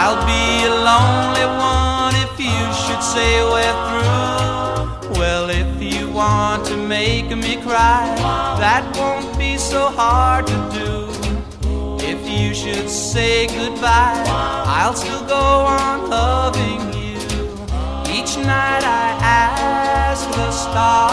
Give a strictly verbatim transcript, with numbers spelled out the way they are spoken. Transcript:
I'll be a lonely one if you should say we're through. Well, if you want to make me cry, that won't be so hard to do. If you should say goodbye, I'll still go on loving you. Each night I ask the stars